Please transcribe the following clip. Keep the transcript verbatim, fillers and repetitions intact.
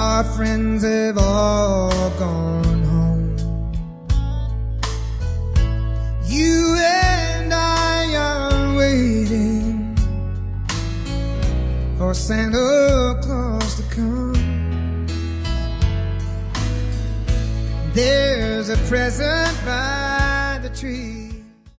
Our friends have all gone home. You and I are waiting for Santa Claus to come. There's a present by the tree.